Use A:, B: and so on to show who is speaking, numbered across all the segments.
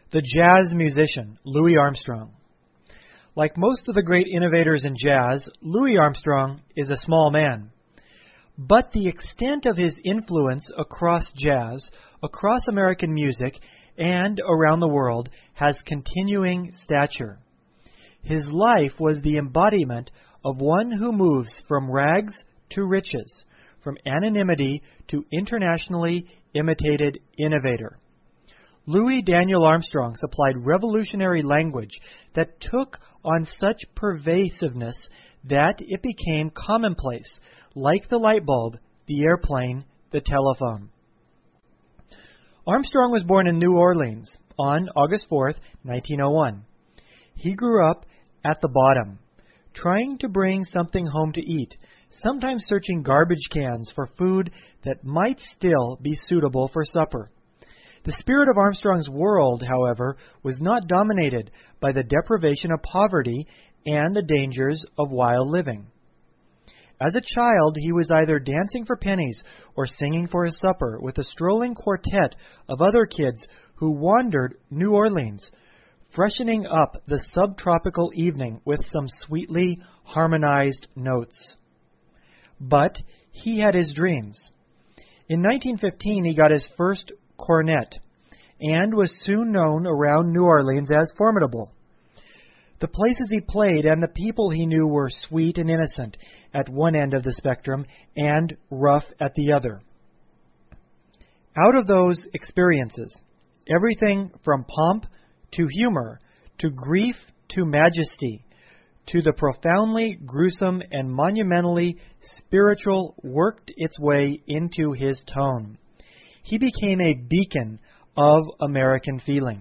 A: The jazz musician, Louis Armstrong. Like most of the great innovators in jazz, Louis Armstrong is a small man. But the extent of his influence across jazz, across American music, and around the world has continuing stature. His life was the embodiment of one who moves from rags to riches, from anonymity to internationally imitated innovator. Louis Daniel Armstrong supplied revolutionary language that took on such pervasiveness that it became commonplace, like the light bulb, the airplane, the telephone. Armstrong was born in New Orleans on August 4, 1901. He grew up at the bottom, trying to bring something home to eat, sometimes searching garbage cans for food that might still be suitable for supper. The spirit of Armstrong's world, however, was not dominated by the deprivation of poverty and the dangers of wild living. As a child, he was either dancing for pennies or singing for his supper with a strolling quartet of other kids who wandered New Orleans, freshening up the subtropical evening with some sweetly harmonized notes. But he had his dreams. In 1915, he got his first cornet and was soon known around New Orleans as formidable. The places he played and the people he knew were sweet and innocent at one end of the spectrum and rough at the other. Out of those experiences, everything from pomp to humor, to grief to majesty, to the profoundly gruesome and monumentally spiritual worked its way into his tone. He became a beacon of American feeling.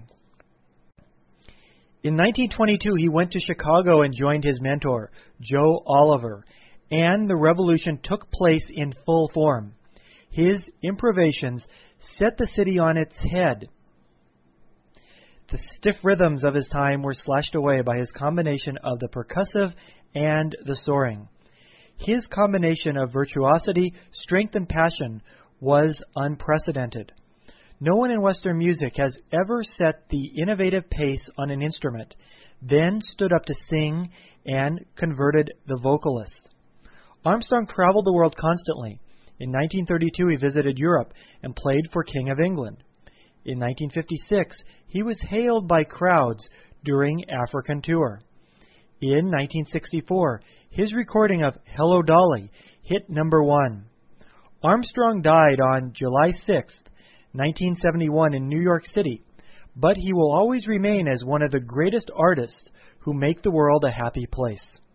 A: In 1922, he went to Chicago and joined his mentor, Joe Oliver, and the revolution took place in full form. His improvisations set the city on its head. The stiff rhythms of his time were slashed away by his combination of the percussive and the soaring. His combination of virtuosity, strength, and passion was unprecedented. No one in Western music has ever set the innovative pace on an instrument, then stood up to sing and converted the vocalist. Armstrong traveled the world constantly. In 1932, he visited Europe and played for King of England. In 1956, he was hailed by crowds during African tour. In 1964, his recording of Hello Dolly hit #1. Armstrong died on July 6, 1971 in New York City, but he will always remain as one of the greatest artists who make the world a happy place.